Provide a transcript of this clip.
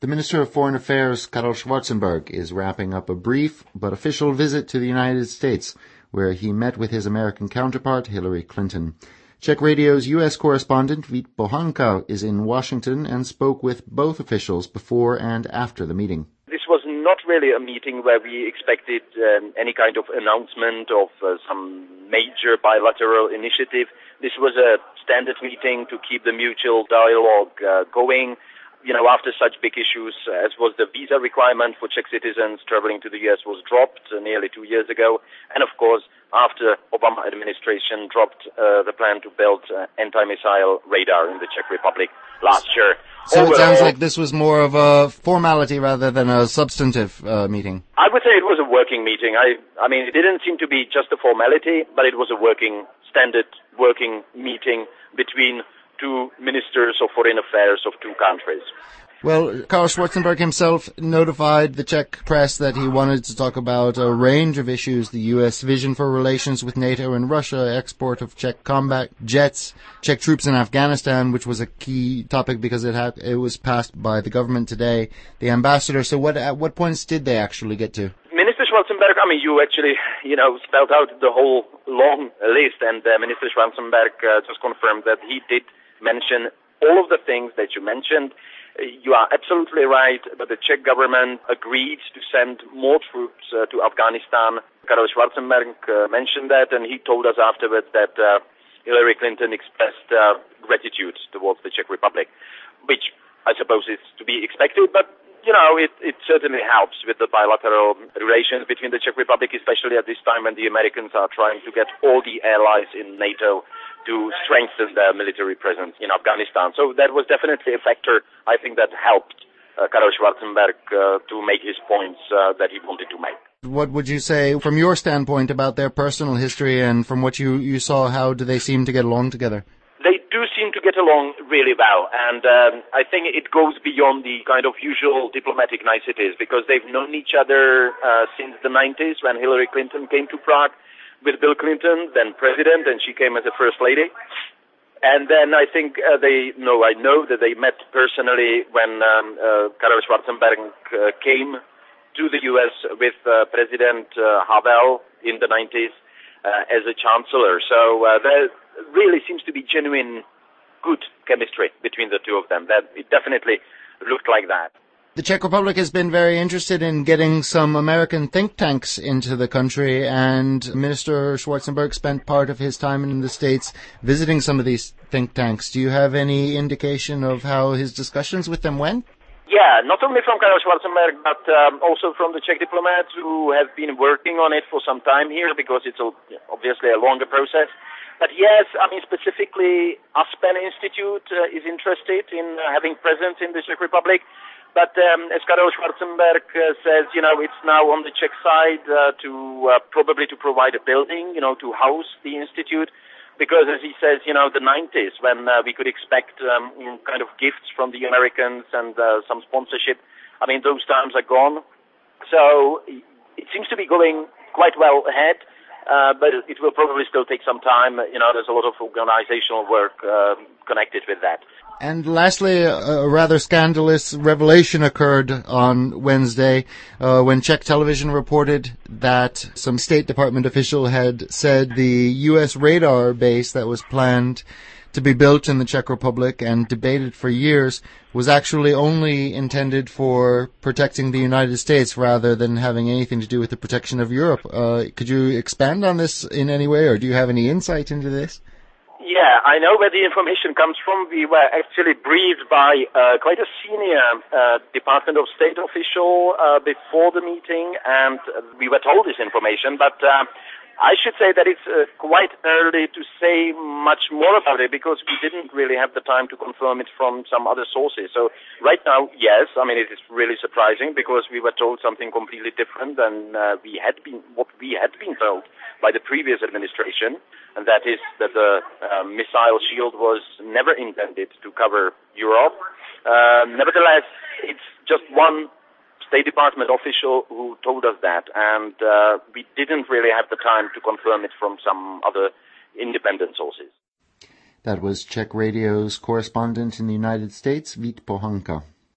The Minister of Foreign Affairs, Karol Schwarzenberg, is wrapping up a brief but official visit to the United States, where he met with his American counterpart, Hillary Clinton. Czech Radio's U.S. correspondent, Vít Pohanka, is in Washington and spoke with both officials before and after the meeting. This was not really a meeting where we expected any kind of announcement of some major bilateral initiative. This was a standard meeting to keep the mutual dialogue going. You know, after such big issues as was the visa requirement for Czech citizens traveling to the U.S. was dropped nearly 2 years ago. And of course, after Obama administration dropped the plan to build anti-missile radar in the Czech Republic last year. So it sounds like this was more of a formality rather than a substantive meeting. I would say it was a working meeting. I mean, it didn't seem to be just a formality, but it was a standard working meeting between two ministers of foreign affairs of two countries. Well, Karol Schwarzenberg himself notified the Czech press that he wanted to talk about a range of issues: the U.S. vision for relations with NATO and Russia, export of Czech combat jets, Czech troops in Afghanistan, which was a key topic because it was passed by the government today, the ambassador. So at what points did they actually get to? Minister Schwarzenberg, I mean, you actually, spelled out the whole long list, and Minister Schwarzenberg just confirmed that he did mention all of the things that you mentioned. You are absolutely right, but the Czech government agreed to send more troops to Afghanistan. Karol Schwarzenberg mentioned that, and he told us afterwards that Hillary Clinton expressed gratitude towards the Czech Republic, which I suppose is to be expected, but it certainly helps with the bilateral relations between the Czech Republic, especially at this time when the Americans are trying to get all the allies in NATO to strengthen their military presence in Afghanistan. So that was definitely a factor, I think, that helped Karol Schwarzenberg to make his points that he wanted to make. What would you say, from your standpoint, about their personal history, and from what you saw, how do they seem to get along together? They do seem to get along really well, and I think it goes beyond the kind of usual diplomatic niceties, because they've known each other since the 90s when Hillary Clinton came to Prague with Bill Clinton, then president, and she came as a first lady. And then I think I know that they met personally when Karol Schwarzenberg came to the U.S. with President Havel in the 90s as a chancellor. So there really seems to be genuine good chemistry between the two of them. That it definitely looked like that. The Czech Republic has been very interested in getting some American think tanks into the country, and Minister Schwarzenberg spent part of his time in the States visiting some of these think tanks. Do you have any indication of how his discussions with them went? Yeah, not only from Karol Schwarzenberg, but also from the Czech diplomats who have been working on it for some time here, because it's obviously a longer process. But yes, I mean, specifically, Aspen Institute is interested in having presence in the Czech Republic. But as Karol Schwarzenberg says, it's now on the Czech side to provide a building, to house the institute. Because, as he says, the 90s, when we could expect kind of gifts from the Americans and some sponsorship, I mean, those times are gone. So it seems to be going quite well ahead, but it will probably still take some time. There's a lot of organizational work connected with that. And lastly, a rather scandalous revelation occurred on Wednesday when Czech television reported that some State Department official had said the U.S. radar base that was planned to be built in the Czech Republic and debated for years was actually only intended for protecting the United States rather than having anything to do with the protection of Europe. Could you expand on this in any way, or do you have any insight into this? Yeah, I know where the information comes from. We were actually briefed by quite a senior Department of State official before the meeting, and we were told this information, but I should say that it's quite early to say much more about it, because we didn't really have the time to confirm it from some other sources. So right now, yes, I mean, it is really surprising, because we were told something completely different than what we had been told by the previous administration, and that is that the missile shield was never intended to cover Europe. Nevertheless, it's just one State Department official who told us that, and we didn't really have the time to confirm it from some other independent sources. That was Czech Radio's correspondent in the United States, Vít Pohanka.